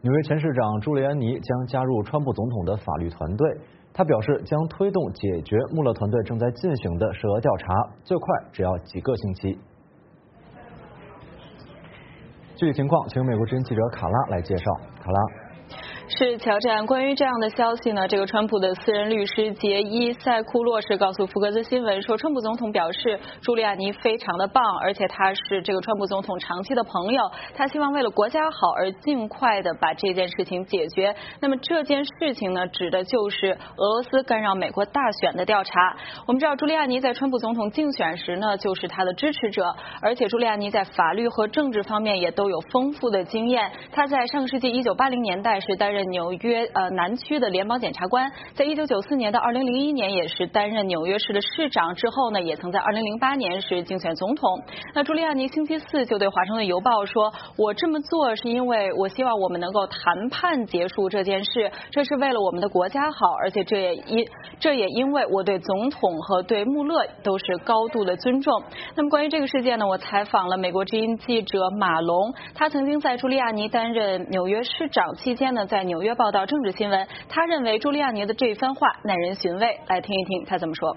纽约前市长朱利安尼将加入川普总统的法律团队。他表示将推动解决穆勒团队正在进行的涉俄调查，最快只要几个星期。具体情况，请美国之音记者卡拉来介绍。卡拉。 是乔战，关于这样的消息呢，这个川普的私人律师杰伊·塞库洛是告诉福克斯新闻说，川普总统表示朱利亚尼非常的棒，而且他是这个川普总统长期的朋友，他希望为了国家好而尽快的把这件事情解决。那么这件事情呢，指的就是俄罗斯干扰美国大选的调查。我们知道朱利亚尼在川普总统竞选时呢，就是他的支持者，而且朱利亚尼在法律和政治方面也都有丰富的经验。他在上个世纪1980年代是担任纽约南区的联邦检察官，在1994年到2001年也是担任纽约市的市长，之后呢也曾在2008年是竞选总统。那朱利亚尼星期四就对华盛顿邮报说，我这么做是因为我希望我们能够谈判结束这件事，这是为了我们的国家好，而且这也因为我对总统和对穆勒都是高度的尊重。那么关于这个事件呢，我采访了美国之音记者马龙，他曾经在朱利亚尼担任纽约市长期间呢，在纽约报道政治新闻。他认为朱利亚尼的这一番话耐人寻味，来听一听他怎么说。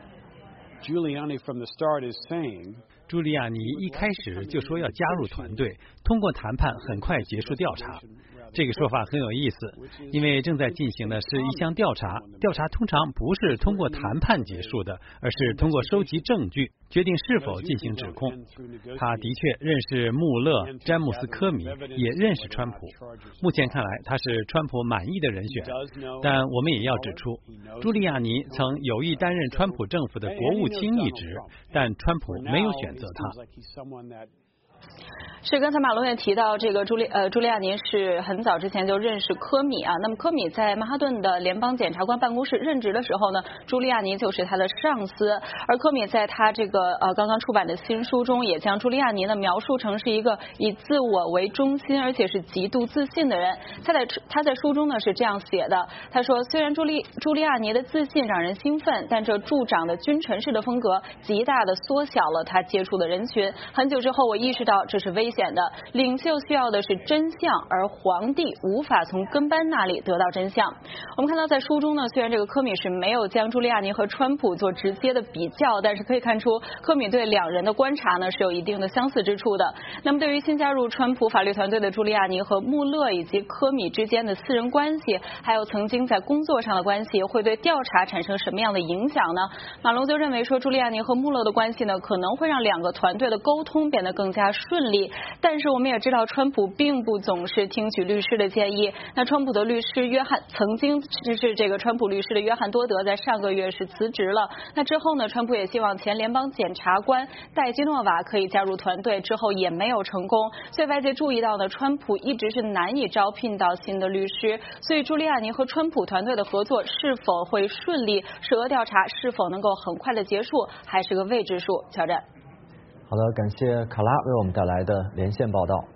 朱利亚尼一开始就说要加入团队，通过谈判很快结束调查。这个说法很有意思，因为正在进行的是一项调查，调查通常不是通过谈判结束的，而是通过收集证据决定是否进行指控。他的确认识穆勒、詹姆斯·科米，也认识川普。目前看来，他是川普满意的人选。但我们也要指出，朱利亚尼曾有意担任川普政府的国务卿一职，但川普没有选择他。 是，刚才马龙也提到，这个朱利亚尼是很早之前就认识科米啊。那么科米在曼哈顿的联邦检察官办公室任职的时候呢，朱利亚尼就是他的上司。而科米在他这个刚刚出版的新书中，也将朱利亚尼呢描述成是一个以自我为中心，而且是极度自信的人。他在书中呢是这样写的，他说，虽然朱利亚尼的自信让人兴奋，但这助长的君臣式的风格极大的缩小了他接触的人群。很久之后，我意识到这是危险的，领袖需要的是真相，而皇帝无法从跟班那里得到真相。我们看到在书中呢，虽然这个科米是没有将朱利亚尼和川普做直接的比较，但是可以看出科米对两人的观察呢是有一定的相似之处的。那么对于新加入川普法律团队的朱利亚尼和穆勒以及科米之间的私人关系，还有曾经在工作上的关系，会对调查产生什么样的影响呢？马龙就认为说，朱利亚尼和穆勒的关系呢，可能会让两个团队的沟通变得更加顺利。但是我们也知道，川普并不总是听取律师的建议。那川普的律师曾经支持这个川普律师的约翰多德在上个月是辞职了。那之后呢，川普也希望前联邦检察官戴基诺瓦可以加入团队，之后也没有成功。所以外界注意到呢，川普一直是难以招聘到新的律师。所以朱利亚尼和川普团队的合作是否会顺利，涉俄调查是否能够很快的结束，还是个未知数。乔战。 好的，感谢卡拉为我们带来的连线报道。